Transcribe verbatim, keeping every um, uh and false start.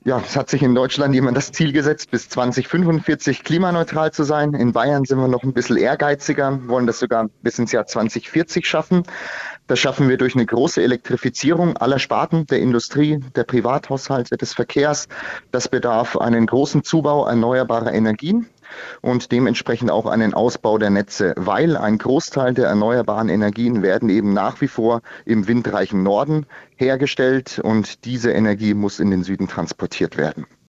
Ja, es hat sich in Deutschland jemand das Ziel gesetzt, bis zwanzig fünfundvierzig klimaneutral zu sein. In Bayern sind wir noch ein bisschen ehrgeiziger, wollen das sogar bis ins Jahr zwanzig vierzig schaffen. Das schaffen wir durch eine große Elektrifizierung aller Sparten der Industrie, der Privathaushalte, des Verkehrs. Das bedarf einen großen Zubau erneuerbarer Energien und dementsprechend auch einen Ausbau der Netze, weil ein Großteil der erneuerbaren Energien werden eben nach wie vor im windreichen Norden hergestellt und diese Energie muss in den Süden transportiert werden.